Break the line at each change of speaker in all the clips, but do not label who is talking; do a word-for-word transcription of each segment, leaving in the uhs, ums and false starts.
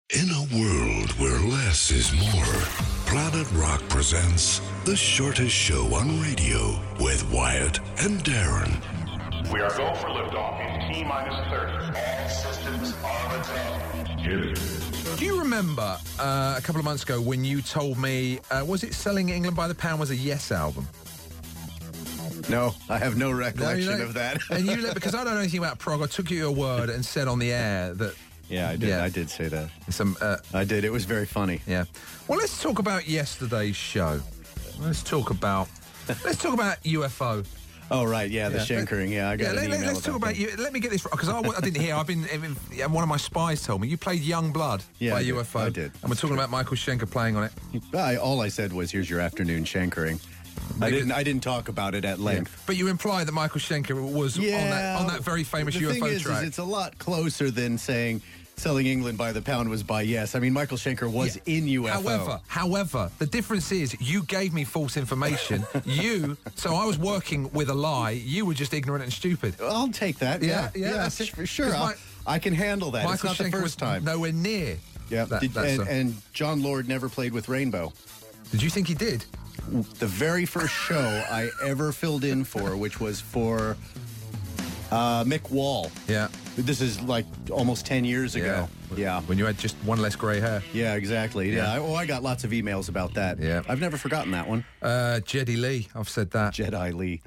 In a world where less is more, Planet Rock presents the shortest show on radio with Wyatt and Darren.
We are go for liftoff in T minus thirty. All systems are attack. Hit it.
Do you remember uh, a couple of months ago when you told me, uh, was it Selling England by the Pound was a Yes album?
No, I have no recollection
No, you know,
of that.
and you let, because I don't know anything about prog, I took you your word and said on the air that...
Yeah, I did.
Yeah.
I did say that.
Some, uh,
I did. It was very funny.
Yeah. Well, let's talk about yesterday's show. Let's talk about... let's talk about U F O.
Oh, right. Yeah, the
Yeah.
shankering. Yeah, I got
Yeah,
an
let,
email
let's talk about
that.
you. Let me get this because I, I didn't hear. I've been. One of my spies told me you played Young Blood
Yeah,
by
I did.
U F O.
I did.
And we're talking about Michael Schenker playing on it.
I, all I said was, "Here's your afternoon shankering." I
Maybe-
didn't. I didn't talk about it at length.
But you implied that Michael Schenker was on that on that very famous
the
U F O
thing is,
track.
is it's a lot closer than saying Selling England by the Pound was by Yes. I mean, Michael Schenker was
Yeah.
in U F O.
However, however, the difference is you gave me false information. you, so I was working with a lie. You were just ignorant and stupid.
I'll take that.
Yeah,
Yeah,
yeah, that's it.
for sure.
'Cause
I'll-
my-
I can handle that.
Michael
it's not
Schenker
the
was
first time.
nowhere near.
Yeah,
that-
Did-
that's
and,
a-
and John Lord never played with Rainbow.
Did you think he did?
The very first show I ever filled in for, which was for uh, Mick Wall.
Yeah.
This is like almost ten years ago. Yeah.
When you had just one less grey hair.
Yeah, exactly.
Yeah.
Yeah. I, oh, I got lots of emails about that.
Yeah.
I've never forgotten that one.
Uh, Jedi Lee, I've said that.
Jedi Lee.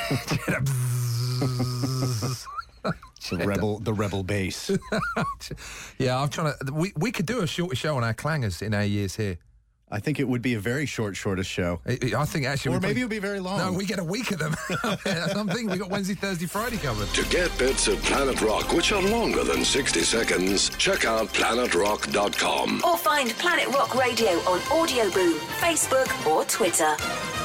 Jedi-
The rebel, the rebel base.
Yeah, I'm trying to. We we could do a shorter show on our clangers in our years here.
I think it would be a very short, shortest show.
I I think actually,
Or
we
maybe
probably-
it'll be very long.
No, we get a week of them. I'm thinking we got Wednesday, Thursday, Friday covered.
To get bits of Planet Rock, which are longer than sixty seconds, check out planet rock dot com.
Or find Planet Rock Radio on Audio Boom, Facebook or Twitter.